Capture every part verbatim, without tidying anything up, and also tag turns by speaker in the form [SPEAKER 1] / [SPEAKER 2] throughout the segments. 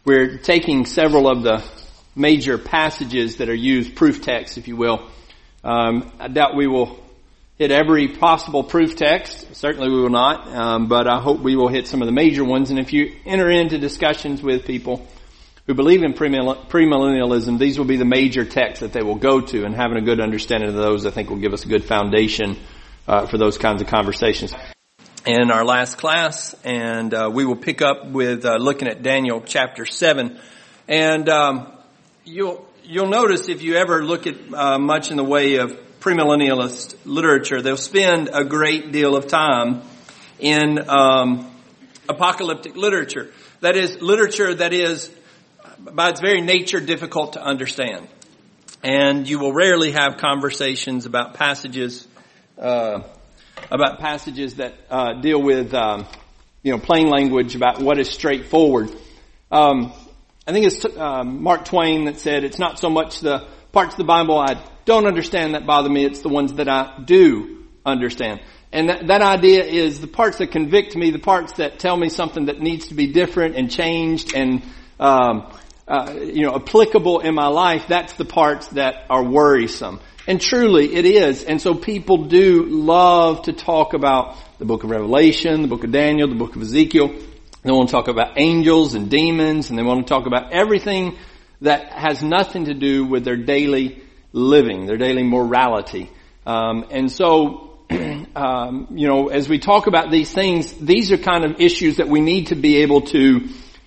[SPEAKER 1] We're taking several of the major passages that are used, proof texts, if you will. Um, I doubt we will hit every possible proof text. Certainly we will not, um, but I hope we will hit some of the major ones. And if you enter into discussions with people who believe in premillennialism, these will be the major texts that they will go to, and having a good understanding of those, I think, will give us a good foundation uh, for those kinds of conversations. In our last class, and uh, we will pick up with uh, looking at Daniel chapter seven. And um, you'll you'll notice if you ever look at uh, much in the way of premillennialist literature, they'll spend a great deal of time in um, apocalyptic literature. That is, literature that is, by its very nature, difficult to understand. And you will rarely have conversations about passages uh about passages that uh deal with, um you know, plain language about what is straightforward. Um I think it's um, Mark Twain that said, it's not so much the parts of the Bible I don't understand that bother me, it's the ones that I do understand. And that, that idea is the parts that convict me, the parts that tell me something that needs to be different and changed and um uh you know, applicable in my life, that's the parts that are worrisome. And truly it is. And so people do love to talk about the book of Revelation, the book of Daniel, the book of Ezekiel. They want to talk about angels and demons, and they want to talk about everything that has nothing to do with their daily living, their daily morality. Um, and so, um, you know, as we talk about these things, these are kind of issues that we need to be able to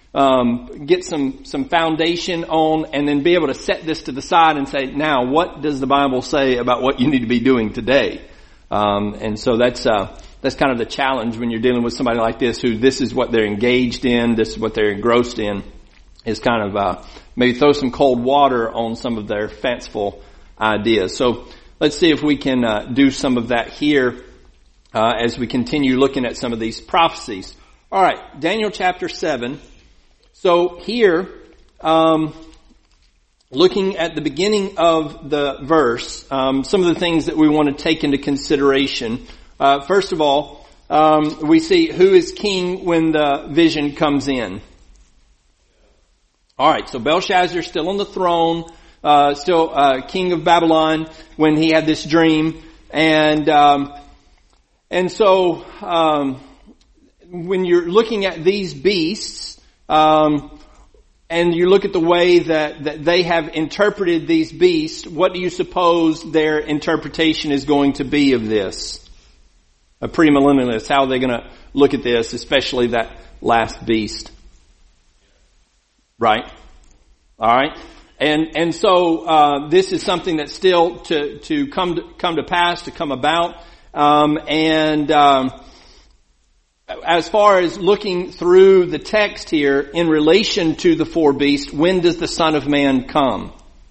[SPEAKER 1] Um, get some, some foundation on, and then be able to set this to the side and say, now, what does the Bible say about what you need to be doing today? Um, and so that's, uh, that's kind of the challenge when you're dealing with somebody like this, who this is what they're engaged in, this is what they're engrossed in, is kind of, uh, maybe throw some cold water on some of their fanciful ideas. So let's see if we can, uh, do some of that here, uh, as we continue looking at some of these prophecies. All right, Daniel chapter seven. So here, um, looking at the beginning of the verse, um, some of the things that we want to take into consideration. Uh, first of all, um, we see who is king when the vision comes in. All right, so Belshazzar still on the throne, uh, still uh, king of Babylon when he had this dream, and um, and so um, when you're looking at these beasts. Um, and you look at the way that, that they have interpreted these beasts, what do you suppose their interpretation is going to be of this? A premillennialist, how are they going to look at this, especially that last beast? Right? Alright? And, and so, uh, this is something that's still to, to come to, come to pass, to come about, um, and, um, as far as looking through the text here in relation to the four beasts, when does the Son of Man come?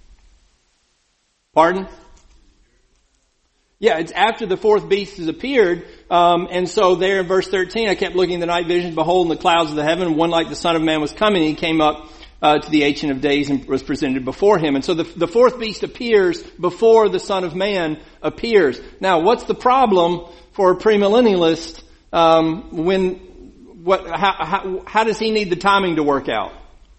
[SPEAKER 1] Pardon? Yeah, it's after the fourth beast has appeared. Um, and so there in verse thirteen, I kept looking at the night vision, behold, in the clouds of the heaven, one like the Son of Man was coming. He came up uh, to the Ancient of Days and was presented before him. And so the, the fourth beast appears before the Son of Man appears. Now, what's the problem for a premillennialist? Um, when, what, how, how, how does he need the timing to work out?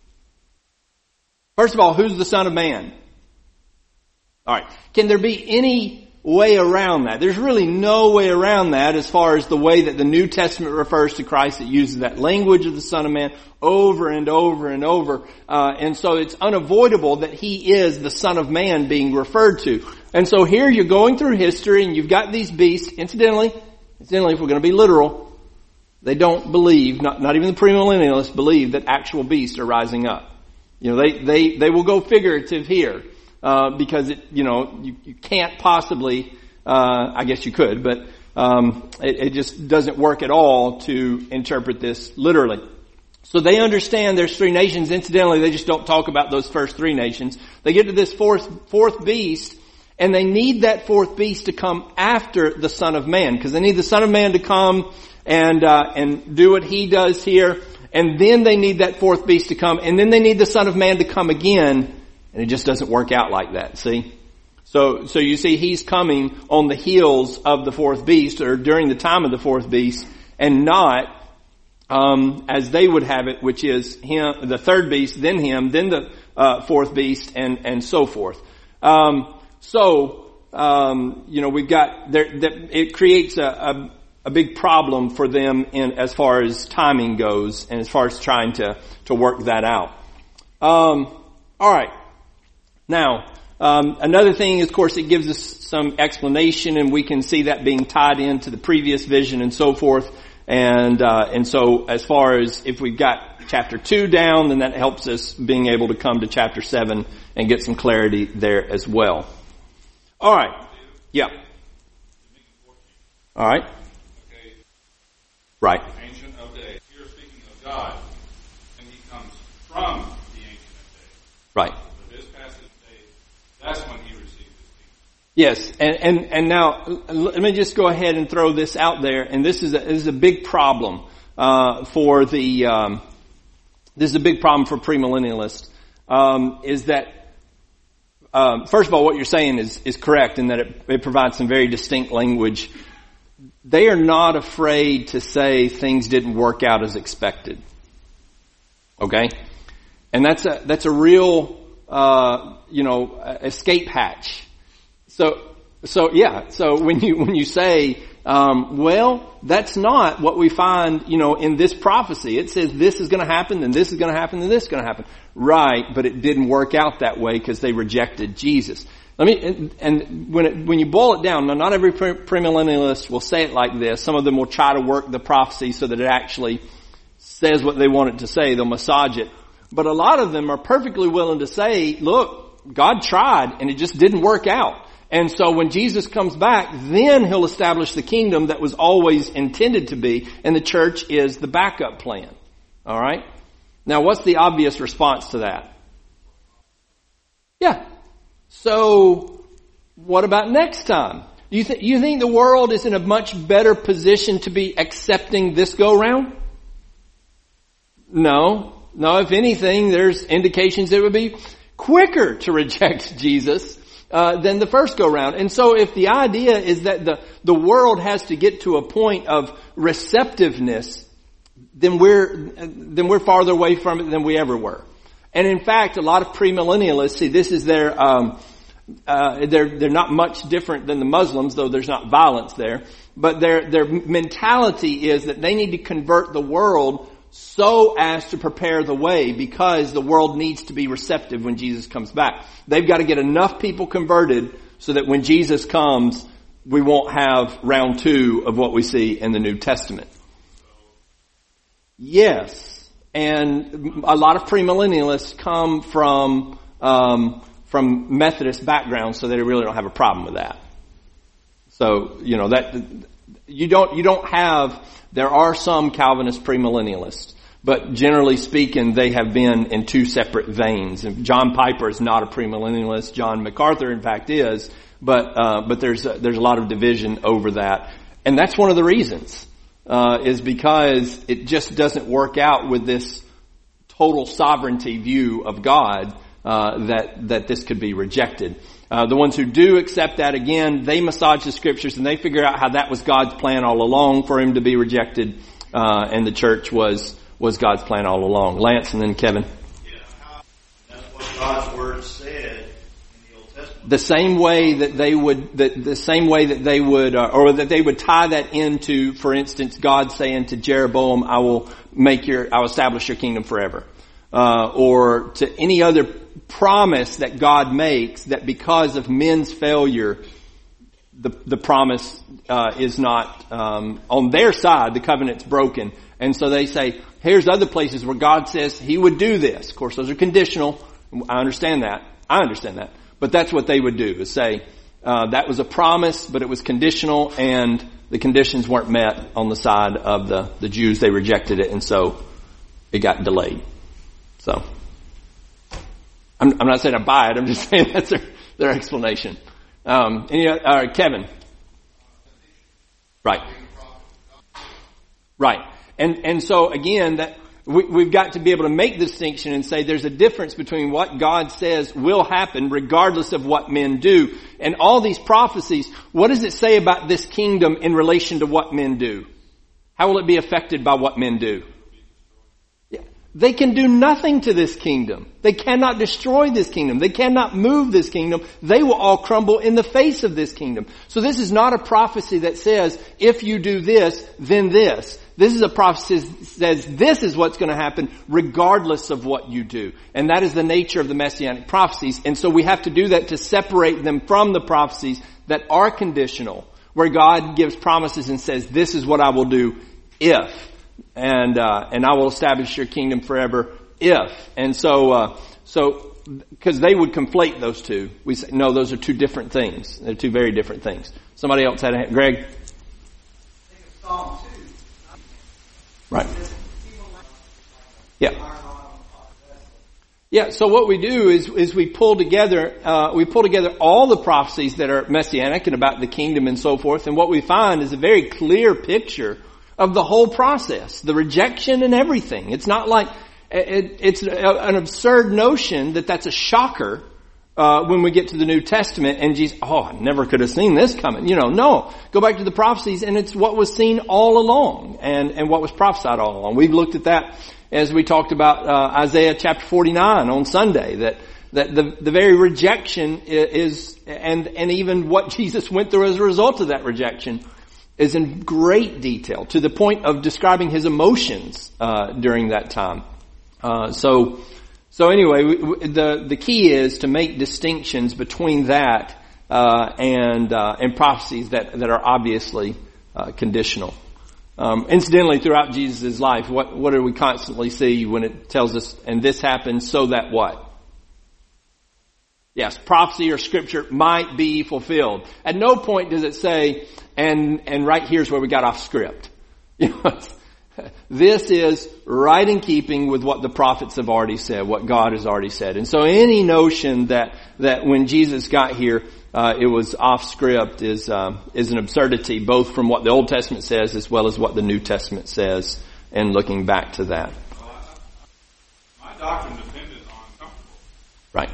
[SPEAKER 1] First of all, who's the Son of Man? Alright. Can there be any way around that? There's really no way around that as far as the way that the New Testament refers to Christ. It uses that language of the Son of Man over and over and over. Uh, and so it's unavoidable that he is the Son of Man being referred to. And so here you're going through history and you've got these beasts. Incidentally, Incidentally, if we're going to be literal, they don't believe, not, not even the premillennialists believe that actual beasts are rising up. You know, they, they, they will go figurative here, uh, because it, you know, you, you can't possibly, uh, I guess you could, but, um, it, it just doesn't work at all to interpret this literally. So they understand there's three nations. Incidentally, they just don't talk about those first three nations. They get to this fourth, fourth beast, and they need that fourth beast to come after the Son of Man, because they need the Son of Man to come and uh, and do what he does here, and then they need that fourth beast to come, and then they need the Son of Man to come again, and it just doesn't work out like that. See, so so you see, he's coming on the heels of the fourth beast, or during the time of the fourth beast, and not um, as they would have it, which is him, the third beast, then him, then the uh, fourth beast, and and so forth. Um, so um, you know, we've got there. It creates a, a a big problem for them in as far as timing goes, and as far as trying to to work that out. Um, all right, now. Um, another thing is, of course, it gives us some explanation, and we can see that being tied into the previous vision and so forth. And uh, and so, as far as if we've got chapter two down, then that helps us being able to come to chapter seven and get some clarity there as well. All right. Yeah. All right.
[SPEAKER 2] Okay.
[SPEAKER 1] Right.
[SPEAKER 2] Ancient of Days. Here, speaking of God, and He comes from the Ancient of Days.
[SPEAKER 1] Right.
[SPEAKER 2] That's when he received his kingdom.
[SPEAKER 1] Yes, and, and, and now let me just go ahead and throw this out there, and this is a, this is a big problem uh, for the um, this is a big problem for premillennialists. Um, is that um, first of all, what you're saying is is correct in that it, it provides some very distinct language. They are not afraid to say things didn't work out as expected. Okay, and that's a that's a real. Uh, you know, escape hatch. So, so yeah. So when you when you say, um, well, that's not what we find, you know, in this prophecy. It says this is going to happen, and this is going to happen, and this is going to happen. Right, but it didn't work out that way because they rejected Jesus. Let me and, and when it, when you boil it down, now not every premillennialist will say it like this. Some of them will try to work the prophecy so that it actually says what they want it to say. They'll massage it. But a lot of them are perfectly willing to say, look, God tried and it just didn't work out. And so when Jesus comes back, then he'll establish the kingdom that was always intended to be, and the church is the backup plan. All right? Now, what's the obvious response to that? Yeah. So, what about next time? You, th- you think the world is in a much better position to be accepting this go-round? No. No, if anything, there's indications it would be quicker to reject Jesus uh, than the first go-round. And so if the idea is that the, the world has to get to a point of receptiveness, then we're, then we're farther away from it than we ever were. And in fact, a lot of premillennialists, see, this is their, um, uh, they're, they're not much different than the Muslims, though there's not violence there. But their, their mentality is that they need to convert the world so as to prepare the way, because the world needs to be receptive when Jesus comes back. They've got to get enough people converted so that when Jesus comes, we won't have round two of what we see in the New Testament. Yes, and a lot of premillennialists come from um, from Methodist backgrounds, so they really don't have a problem with that. So you know that you don't you don't have. There are some Calvinist premillennialists, but generally speaking, they have been in two separate veins. And John Piper is not a premillennialist. John MacArthur, in fact, is. But uh, but there's a, there's a lot of division over that, and that's one of the reasons uh, is because it just doesn't work out with this total sovereignty view of God uh, that that this could be rejected. Uh, the ones who do accept that, again, they massage the scriptures and they figure out how that was God's plan all along for him to be rejected, uh, and the church was was God's plan all along. Lance and then Kevin.
[SPEAKER 3] Yeah, that's what God's word said in the Old Testament.
[SPEAKER 1] The same way that they would, the, the same way that they would, uh, or that they would tie that into, for instance, God saying to Jeroboam, "I will make your, I will establish your kingdom forever," uh, or to any other promise that God makes, that because of men's failure, the the promise uh, is not um, on their side. The covenant's broken, and so they say, "Here's other places where God says He would do this." Of course, those are conditional. I understand that. I understand that, but that's what they would do: is say uh, that was a promise, but it was conditional, and the conditions weren't met on the side of the the Jews. They rejected it, and so it got delayed. So. I'm, I'm not saying I buy it. I'm just saying that's their, their explanation. Um, any, uh, Kevin. Right. Right. And, and so again, that we, we've got to be able to make the distinction and say there's a difference between what God says will happen regardless of what men do. And all these prophecies, what does it say about this kingdom in relation to what men do? How will it be affected by what men do? They can do nothing to this kingdom. They cannot destroy this kingdom. They cannot move this kingdom. They will all crumble in the face of this kingdom. So this is not a prophecy that says, if you do this, then this. This is a prophecy that says this is what's going to happen regardless of what you do. And that is the nature of the Messianic prophecies. And so we have to do that to separate them from the prophecies that are conditional, where God gives promises and says, this is what I will do if. And, uh, and I will establish your kingdom forever if. And so, uh, so, cause they would conflate those two. We say, no, those are two different things. They're two very different things. Somebody else had a hand. Greg?
[SPEAKER 4] Think of Psalm two.
[SPEAKER 1] Right. Yeah. Yeah, so what we do is, is we pull together, uh, we pull together all the prophecies that are messianic and about the kingdom and so forth. And what we find is a very clear picture of the whole process, the rejection and everything. It's not like, it, it's an absurd notion that that's a shocker, uh, when we get to the New Testament and Jesus, oh, I never could have seen this coming. You know, no. Go back to the prophecies and it's what was seen all along and, and what was prophesied all along. We've looked at that as we talked about, uh, Isaiah chapter forty-nine on Sunday, that, that the, the very rejection is, and, and even what Jesus went through as a result of that rejection is in great detail, to the point of describing his emotions uh during that time. Uh so so anyway, we, we, the the key is to make distinctions between that uh and uh and prophecies that that are obviously uh conditional. Um incidentally, throughout Jesus' life, what what do we constantly see when it tells us, and this happens so that what? Yes, prophecy or scripture might be fulfilled. At no point does it say, and and right here's where we got off script. You know, this is right in keeping with what the prophets have already said, what God has already said. And so any notion that that when Jesus got here, uh, it was off script is um, is an absurdity, both from what the Old Testament says as well as what the New Testament says, and looking back to that.
[SPEAKER 2] Well, I, my doctrine depended on comfortable.
[SPEAKER 1] Right.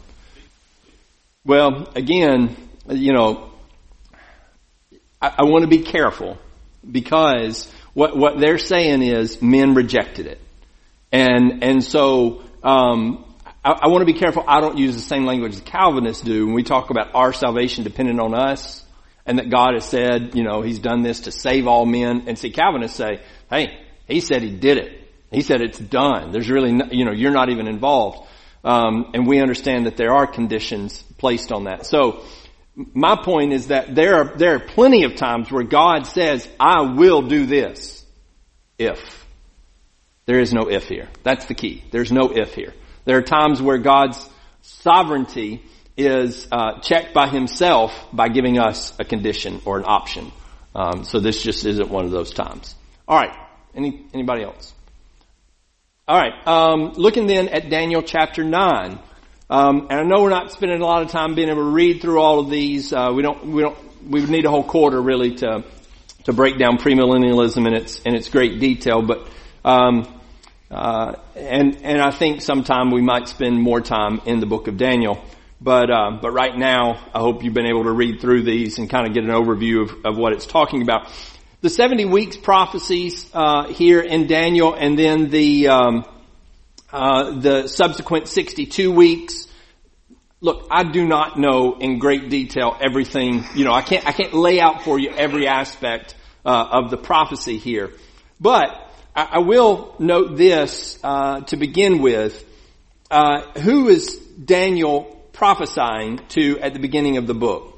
[SPEAKER 1] Well, again, you know, I, I want to be careful, because what what they're saying is men rejected it, and and so um, I, I want to be careful. I don't use the same language the Calvinists do when we talk about our salvation depending on us, and that God has said, you know, He's done this to save all men. And see, Calvinists say, hey, He said He did it. He said it's done. There's really, no, you know, you're not even involved. Um, and we understand that there are conditions placed on that. So my point is that there are, there are plenty of times where God says, I will do this. If. There is no if here. That's the key. There's no if here. There are times where God's sovereignty is, uh, checked by Himself by giving us a condition or an option. Um, so this just isn't one of those times. Alright. Any, anybody else? All right. Um, looking then at Daniel chapter nine, um, and I know we're not spending a lot of time being able to read through all of these. Uh, we don't. We don't. We would need a whole quarter really to to break down premillennialism in its in its great detail. But um, uh, and and I think sometime we might spend more time in the book of Daniel. But uh, but right now, I hope you've been able to read through these and kind of get an overview of, of what it's talking about. The seventy weeks prophecies uh here in Daniel, and then the um uh the subsequent sixty-two weeks. Look, I do not know in great detail everything. You know, I can't I can't lay out for you every aspect uh of the prophecy here. But I, I will note this uh to begin with. Uh who is Daniel prophesying to at the beginning of the book?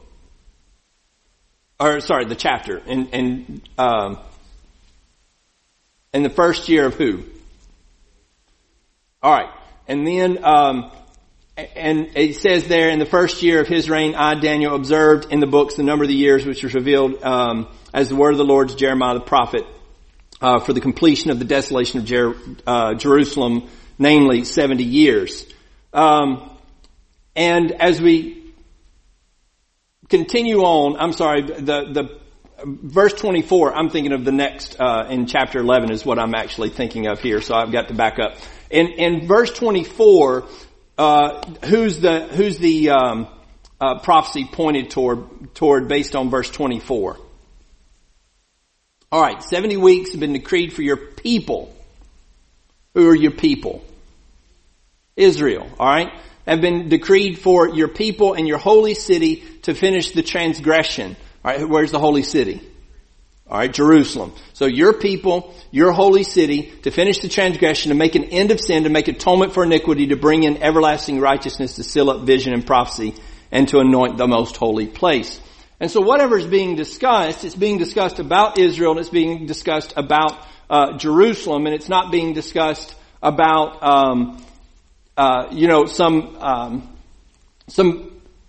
[SPEAKER 1] Or sorry, the chapter, in in um, in the first year of who? All right, and then um, and it says there, in the first year of his reign, I Daniel observed in the books the number of the years which was revealed um, as the word of the Lord to Jeremiah the prophet uh, for the completion of the desolation of Jer- uh, Jerusalem, namely seventy years. Um, and as we continue on, I'm sorry, the, the, verse twenty-four, I'm thinking of the next, uh, in chapter eleven is what I'm actually thinking of here, so I've got to back up. In, in verse twenty-four, uh, who's the, who's the, um, uh, prophecy pointed toward, toward based on verse twenty-four? Alright, seventy weeks have been decreed for your people. Who are your people? Israel, alright? Have been decreed for your people and your holy city to finish the transgression. Alright, where's the holy city? Alright, Jerusalem. So your people, your holy city, to finish the transgression, to make an end of sin, to make atonement for iniquity, to bring in everlasting righteousness, to seal up vision and prophecy, and to anoint the most holy place. And so whatever is being discussed, it's being discussed about Israel, and it's being discussed about uh, Jerusalem, and it's not being discussed about, um, uh, you know, some, um, some.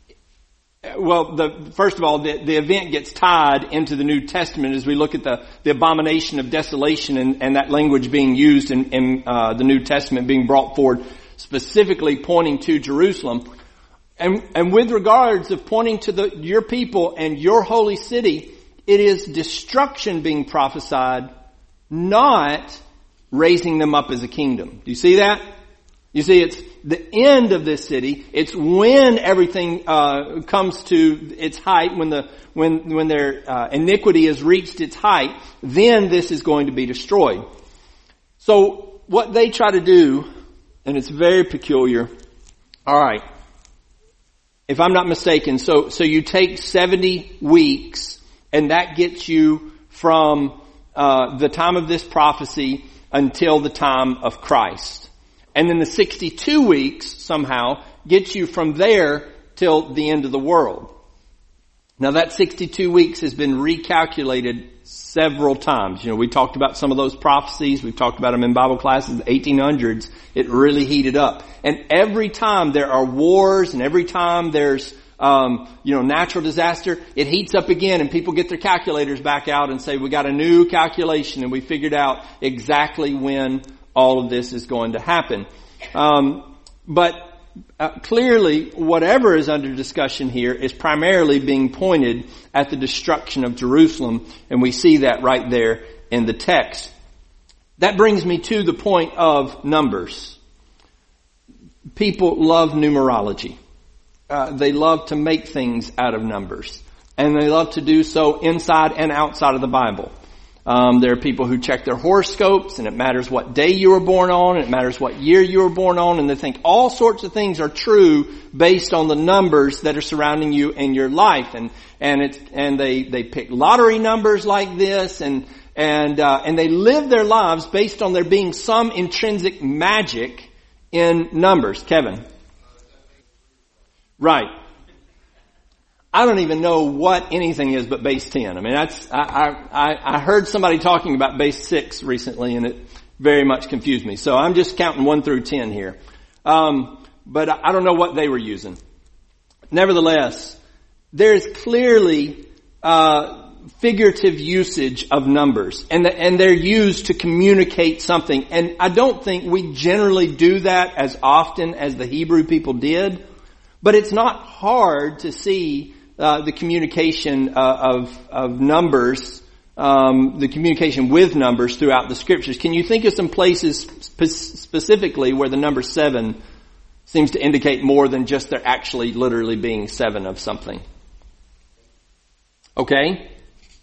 [SPEAKER 1] Well, the, first of all, the, the event gets tied into the New Testament as we look at the, the abomination of desolation and, and that language being used in, in uh, the New Testament being brought forward, specifically pointing to Jerusalem. And, and with regards of pointing to the, your people and your holy city, it is destruction being prophesied, not raising them up as a kingdom. Do you see that? You see, it's the end of this city. It's when everything uh comes to its height, when the when when their uh, iniquity has reached its height. Then this is going to be destroyed. So what they try to do, and it's very peculiar. All right, if I'm not mistaken, so so you take seventy weeks, and that gets you from uh the time of this prophecy until the time of Christ. And then the sixty-two weeks somehow gets you from there till the end of the world. Now that sixty-two weeks has been recalculated several times. You know, we talked about some of those prophecies. We've talked about them in Bible classes. The eighteen hundreds, it really heated up. And every time there are wars and every time there's, um, you know, natural disaster, it heats up again and people get their calculators back out and say, we got a new calculation and we figured out exactly when all of this is going to happen. Um, but uh, clearly, whatever is under discussion here is primarily being pointed at the destruction of Jerusalem, and we see that right there in the text. That brings me to the point of numbers. People love numerology. Uh, they love to make things out of numbers, and they love to do so inside and outside of the Bible. Um, there are people who check their horoscopes, and it matters what day you were born on, and it matters what year you were born on, and they think all sorts of things are true based on the numbers that are surrounding you in your life. And and it's and they they pick lottery numbers like this, and and uh, and they live their lives based on there being some intrinsic magic in numbers. Kevin, right? I don't even know what anything is but base ten. I mean, that's, I, I, I heard somebody talking about base six recently and it very much confused me. So I'm just counting one through ten here. Um, but I don't know what they were using. Nevertheless, there's clearly, uh, figurative usage of numbers and the, and they're used to communicate something. And I don't think we generally do that as often as the Hebrew people did, but it's not hard to see Uh, the communication uh, of of numbers, um, the communication with numbers throughout the scriptures. Can you think of some places spe- specifically where the number seven seems to indicate more than just there actually literally being seven of something? Okay.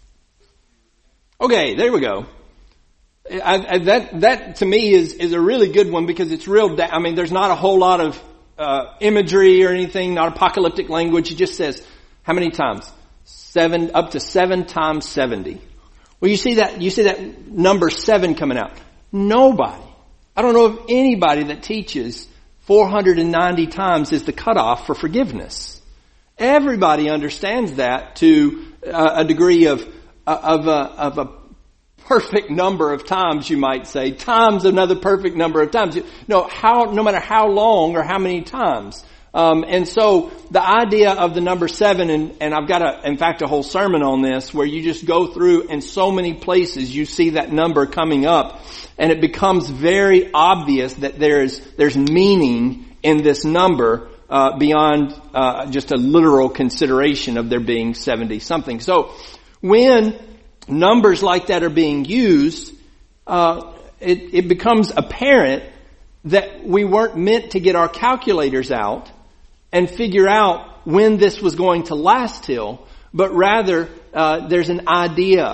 [SPEAKER 1] Okay, there we go. I, I, that that to me is is a really good one because it's real. Da- I mean, there's not a whole lot of uh, imagery or anything, not apocalyptic language. It just says. How many times? Seven, up to seven times seventy. Well, you see that, you see that number seven coming out. Nobody. I don't know of anybody that teaches four hundred ninety times is the cutoff for forgiveness. Everybody understands that to a degree of, of a, of a perfect number of times, you might say, times another perfect number of times. No, how, no matter how long or how many times. Um, and so the idea of the number seven, and, and I've got a, in fact, a whole sermon on this where you just go through and so many places you see that number coming up and it becomes very obvious that there's, there's meaning in this number, uh, beyond, uh, just a literal consideration of there being seventy something. So when numbers like that are being used, uh, it, it becomes apparent that we weren't meant to get our calculators out and figure out when this was going to last till, but rather uh, there's an idea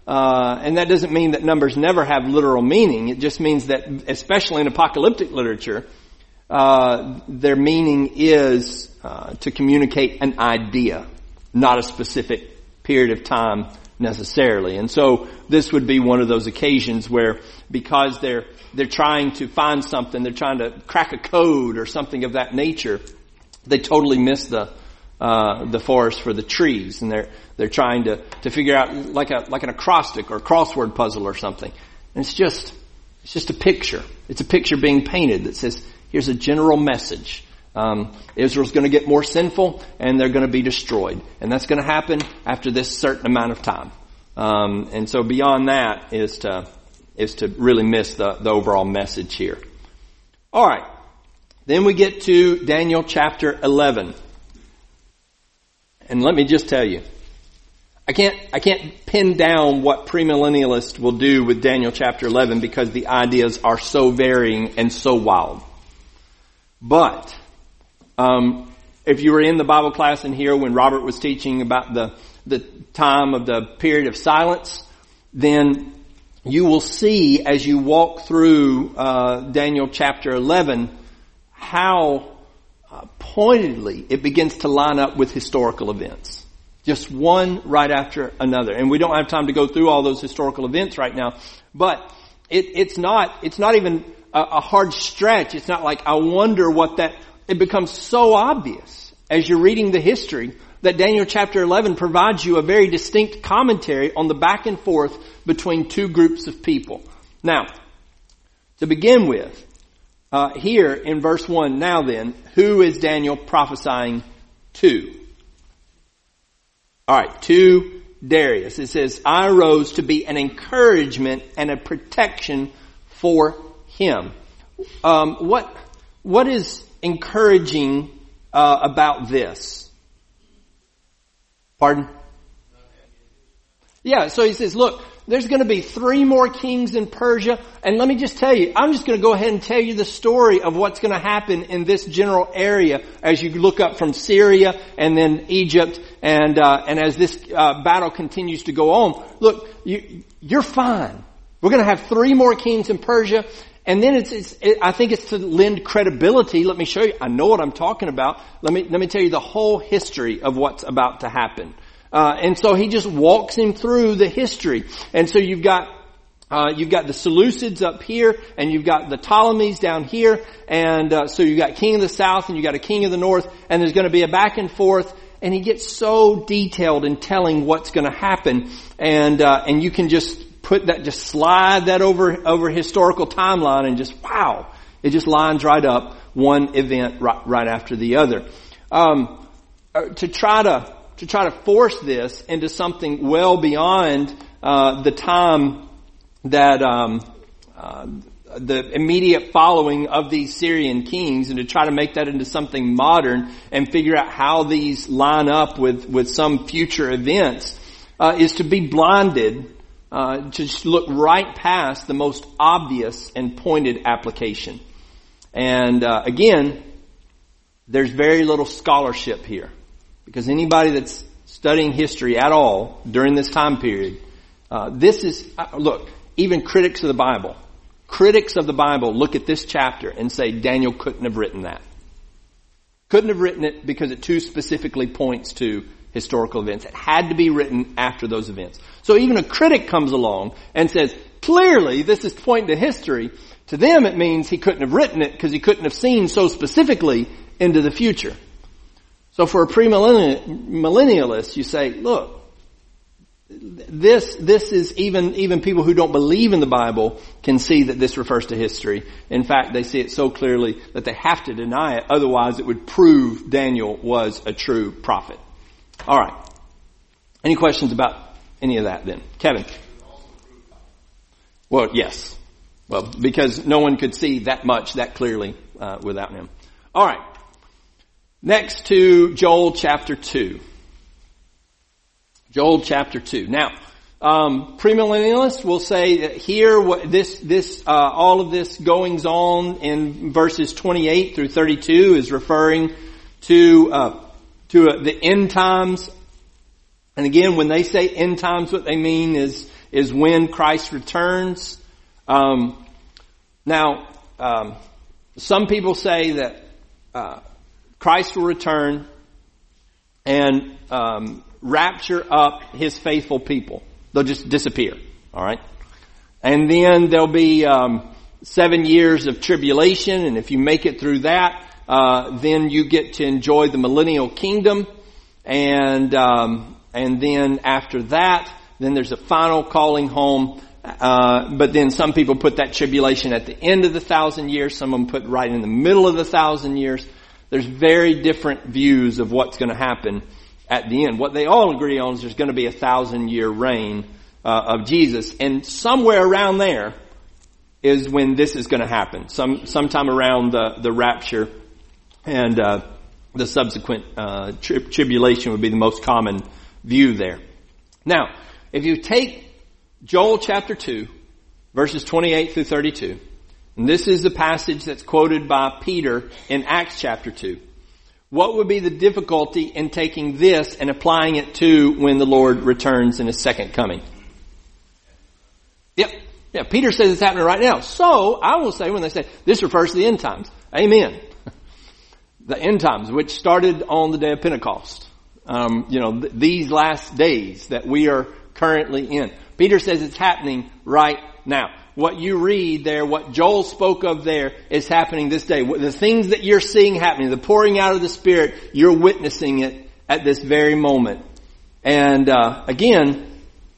[SPEAKER 1] Uh, and that doesn't mean that numbers never have literal meaning. It just means that, especially in apocalyptic literature, uh, their meaning is uh, to communicate an idea, not a specific period of time necessarily. And so this would be one of those occasions where, because they're they're trying to find something, they're trying to crack a code or something of that nature, they totally miss the uh the forest for the trees, and they're they're trying to to figure out like a like an acrostic or a crossword puzzle or something. And it's just it's just a picture. It's a picture being painted that says, here's a general message. Um, Israel's going to get more sinful, and they're going to be destroyed, and that's going to happen after this certain amount of time. Um, and so beyond that is to is to really miss the the overall message here. All right, then we get to Daniel chapter eleven. And let me just tell you, I can't, I can't pin down what premillennialists will do with Daniel chapter eleven because the ideas are so varying and so wild. But, um, if you were in the Bible class in here when Robert was teaching about the, the time of the period of silence, then you will see as you walk through, uh, Daniel chapter eleven, how Uh, pointedly it begins to line up with historical events. Just one right after another. And we don't have time to go through all those historical events right now, but it, it's not, it's not even a, a hard stretch. It's not like, I wonder what that, it becomes so obvious as you're reading the history that Daniel chapter eleven provides you a very distinct commentary on the back and forth between two groups of people. Now, to begin with, Uh, here in verse one, now then, who is Daniel prophesying to? Alright, to Darius. It says, I rose to be an encouragement and a protection for him. Um, what, what is encouraging uh, about this? Pardon? Yeah, so he says, look, there's going to be three more kings in Persia. And let me just tell you, I'm just going to go ahead and tell you the story of what's going to happen in this general area as you look up from Syria and then Egypt. And, uh, and as this, uh, battle continues to go on, look, you, you're fine. We're going to have three more kings in Persia. And then it's, it's it, I think it's to lend credibility. Let me show you. I know what I'm talking about. Let me, let me tell you the whole history of what's about to happen. Uh, and so he just walks him through the history. And so you've got, uh, you've got the Seleucids up here, and you've got the Ptolemies down here, and, uh, so you've got king of the south, and you've got a king of the north, and there's going to be a back and forth, and he gets so detailed in telling what's going to happen, and, uh, and you can just put that, just slide that over, over historical timeline, and just, wow, it just lines right up, one event right, right after the other. Um, to try to, to try to force this into something well beyond uh, the time that um, uh, the immediate following of these Syrian kings, and to try to make that into something modern and figure out how these line up with, with some future events, uh, is to be blinded, uh, to just look right past the most obvious and pointed application. And uh, again, there's very little scholarship here. Because anybody that's studying history at all during this time period, uh, this is, uh, look, even critics of the Bible, critics of the Bible look at this chapter and say Daniel couldn't have written that. Couldn't have written it because it too specifically points to historical events. It had to be written after those events. So even a critic comes along and says, clearly this is pointing to history. To them it means he couldn't have written it because he couldn't have seen so specifically into the future. So for a premillennialist, you say, look, this, this is even, even people who don't believe in the Bible can see that this refers to history. In fact, they see it so clearly that they have to deny it. Otherwise, it would prove Daniel was a true prophet. All right. Any questions about any of that then? Kevin? Well, yes. Well, because no one could see that much, that clearly, uh, without him. All right. Next to Joel chapter two. Joel chapter two. Now, um, premillennialists will say that here, what this, this, uh, all of this goings on in verses twenty-eight through thirty-two is referring to, uh, to uh, the end times. And again, when they say end times, what they mean is, is when Christ returns. Um, now, um, some people say that uh, Christ will return and um, rapture up his faithful people. They'll just disappear. All right, and then there'll be um, seven years of tribulation, and if you make it through that, uh, then you get to enjoy the millennial kingdom, and um, and then after that, then there's a final calling home. Uh, but then some people put that tribulation at the end of the thousand years. Some of them put right in the middle of the thousand years. There's very different views of what's going to happen at the end. What they all agree on is there's going to be a thousand year reign uh, of Jesus, and somewhere around there is when this is going to happen. Some sometime around the the rapture and uh, the subsequent uh, tri- tribulation would be the most common view there. Now, if you take Joel chapter two, verses twenty-eight through thirty-two. And this is the passage that's quoted by Peter in Acts chapter two. What would be the difficulty in taking this and applying it to when the Lord returns in his second coming? Yep. Yeah, Peter says it's happening right now. So, I will say when they say, this refers to the end times. Amen. The end times, which started on the day of Pentecost. Um, you know, th- these last days that we are currently in. Peter says it's happening right now. What you read there, what Joel spoke of there, is happening this day. The things that you're seeing happening, the pouring out of the Spirit, you're witnessing it at this very moment. And uh, again,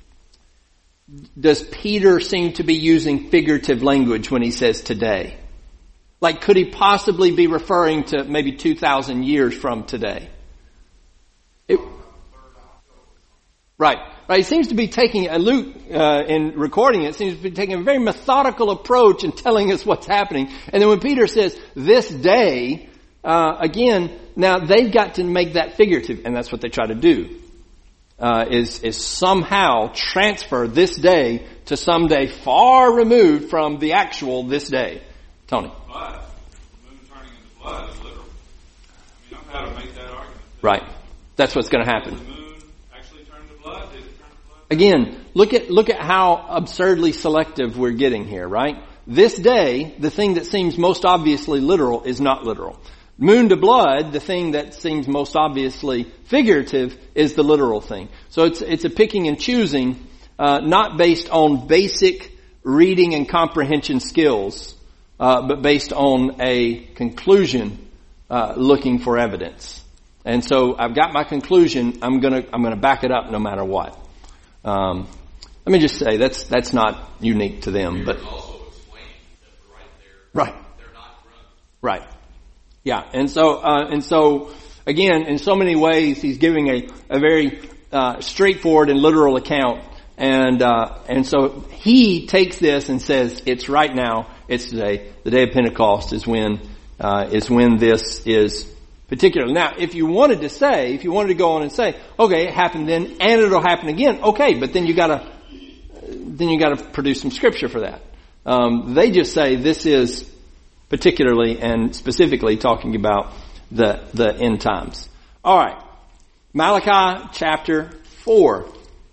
[SPEAKER 1] does Peter seem to be using figurative language when he says today? Like, could he possibly be referring to maybe two thousand years from today? It, right. Right, he seems to be taking, uh, Luke, uh, in recording it, seems to be taking a very methodical approach in telling us what's happening. And then when Peter says, this day, uh, again, now they've got to make that figurative, and that's what they try to do, uh, is, is somehow transfer this day to some day far removed from the actual this day. Tony.
[SPEAKER 2] Blood. The moon turning into blood is literal. I mean, I've had to make that argument.
[SPEAKER 1] Right. That's what's going to happen.
[SPEAKER 2] The moon actually turned to blood? Did it turn to blood?
[SPEAKER 1] Again, look at, look at how absurdly selective we're getting here, right? This day, the thing that seems most obviously literal is not literal. Moon to blood, the thing that seems most obviously figurative is the literal thing. So it's, it's a picking and choosing, uh, not based on basic reading and comprehension skills, uh, but based on a conclusion, uh, looking for evidence. And so I've got my conclusion, I'm gonna, I'm gonna back it up no matter what. Um, let me just say that's that's not unique to them, but
[SPEAKER 5] also explaining that right there,
[SPEAKER 1] right,
[SPEAKER 5] they're not running.
[SPEAKER 1] Right, yeah, and so uh, and so again, in so many ways, he's giving a a very uh, straightforward and literal account, and uh, and so he takes this and says it's right now, it's today. The day of Pentecost is when uh, is when this is. Particularly. Now, if you wanted to say, if you wanted to go on and say, okay, it happened then, and it'll happen again, okay, but then you gotta, then you gotta produce some scripture for that. Um, they just say this is particularly and specifically talking about the, the end times. Alright. Malachi chapter four.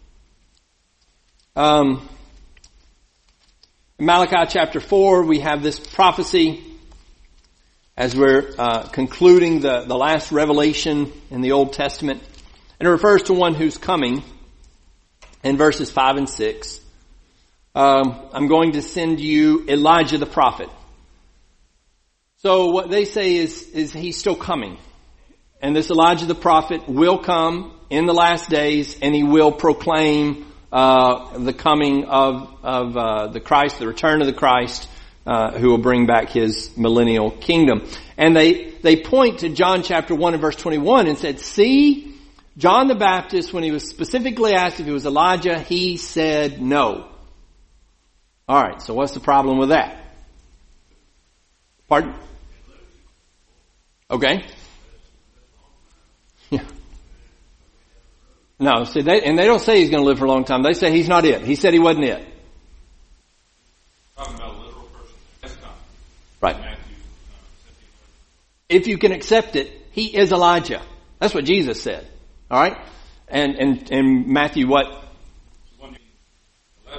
[SPEAKER 1] Um, in Malachi chapter four, we have this prophecy as we're uh, concluding the, the last revelation in the Old Testament. And it refers to one who's coming in verses five and six. Um, I'm going to send you Elijah the prophet. So what they say is, is he's still coming. And this Elijah the prophet will come in the last days, and he will proclaim uh, the coming of, of uh, the Christ, the return of the Christ, Uh, who will bring back his millennial kingdom. And they, they point to John chapter one and verse twenty-one and said, see, John the Baptist, when he was specifically asked if he was Elijah, he said no. Alright, so what's the problem with that? Pardon? Okay. Yeah. No, see, they, and they don't say he's going to live for a long time. They say he's not it. He said he wasn't it.
[SPEAKER 2] Talking about a literal person. That's not.
[SPEAKER 1] Right.
[SPEAKER 2] Matthew, uh,
[SPEAKER 1] If you can accept it, he is Elijah. That's what Jesus said. All right? And and and Matthew what?
[SPEAKER 2] the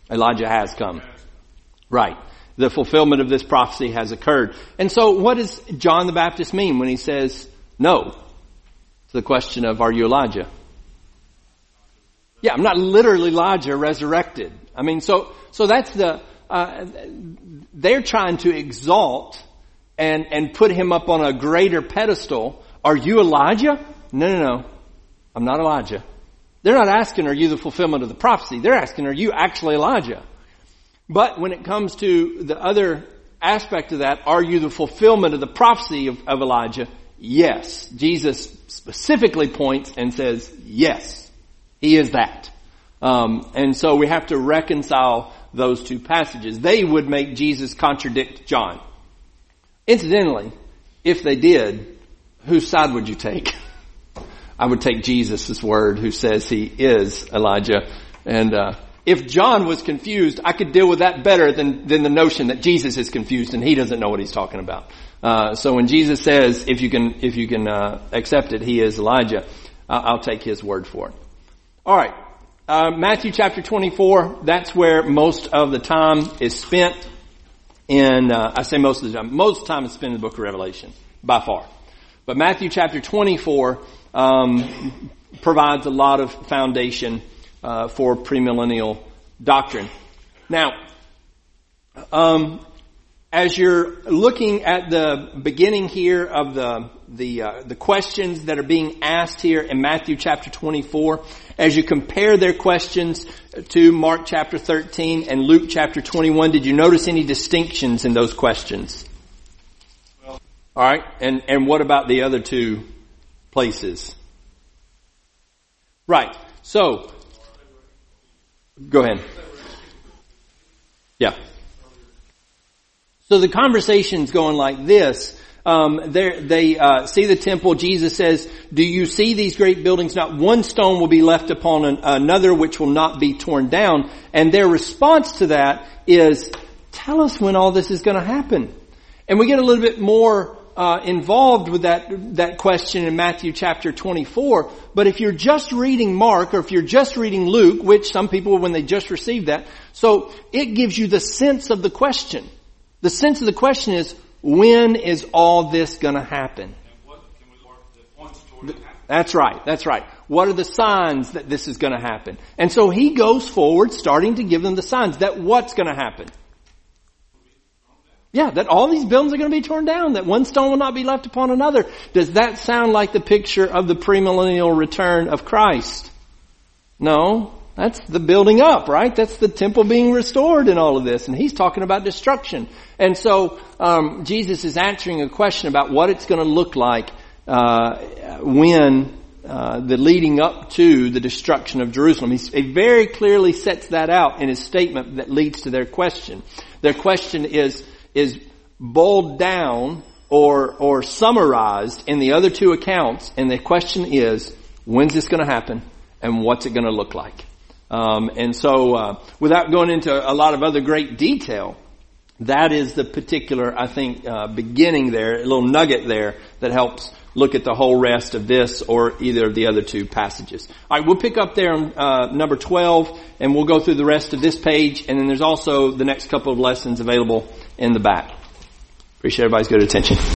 [SPEAKER 1] Elijah has come. Right. The fulfillment of this prophecy has occurred. And so what does John the Baptist mean when he says no to the question of, are you Elijah? Yeah, I'm not literally Elijah resurrected. I mean, so, so that's the, uh, they're trying to exalt and, and put him up on a greater pedestal. Are you Elijah? No, no, no. I'm not Elijah. They're not asking, are you the fulfillment of the prophecy? They're asking, are you actually Elijah? But when it comes to the other aspect of that, are you the fulfillment of the prophecy of, of Elijah? Yes. Jesus specifically points and says, yes, he is that. Um, and so we have to reconcile those two passages. They would make Jesus contradict John. Incidentally, if they did, whose side would you take? I would take Jesus' word, who says he is Elijah. And uh if John was confused, I could deal with that better than, than the notion that Jesus is confused and he doesn't know what he's talking about. Uh, so when Jesus says, if you can, if you can, uh, accept it, he is Elijah, uh, I'll take his word for it. Alright. Uh, Matthew chapter twenty-four, that's where most of the time is spent in, uh, I say most of the time, most of the time is spent in the book of Revelation, by far. But Matthew chapter twenty-four, um, provides a lot of foundation Uh, for premillennial doctrine. Now, um, as you're looking at the beginning here of the the uh, the questions that are being asked here in Matthew chapter twenty-four, as you compare their questions to Mark chapter thirteen and Luke chapter twenty-one, did you notice any distinctions in those questions? Well, all right, and and what about the other two places? Right. So. Go ahead. Yeah. So the conversation's going like this. Um, they uh, see the temple. Jesus says, do you see these great buildings? Not one stone will be left upon an, another which will not be torn down. And their response to that is, tell us when all this is going to happen. And we get a little bit more Uh, involved with that that question in Matthew chapter twenty-four. But if you're just reading Mark, or if you're just reading Luke, which some people, when they just received that, so it gives you the sense of the question. The sense of the question is, when is all this going to happen?
[SPEAKER 2] And what can we work that points toward it happening?
[SPEAKER 1] That's right. That's right. What are the signs that this is going to happen? And so he goes forward, starting to give them the signs that what's going to happen. Yeah, that all these buildings are going to be torn down, that one stone will not be left upon another. Does that sound like the picture of the premillennial return of Christ? No, that's the building up, right? That's the temple being restored and all of this. And he's talking about destruction. And so um, Jesus is answering a question about what it's going to look like uh, when uh, the leading up to the destruction of Jerusalem. He's, he very clearly sets that out in his statement that leads to their question. Their question is is boiled down or or summarized in the other two accounts, and the question is, when's this going to happen and what's it going to look like? Um, and so uh, without going into a lot of other great detail, that is the particular, I think, uh, beginning there, a little nugget there that helps look at the whole rest of this or either of the other two passages. All right, we'll pick up there on uh, number twelve, and we'll go through the rest of this page, and then there's also the next couple of lessons available in the back. Appreciate everybody's good attention.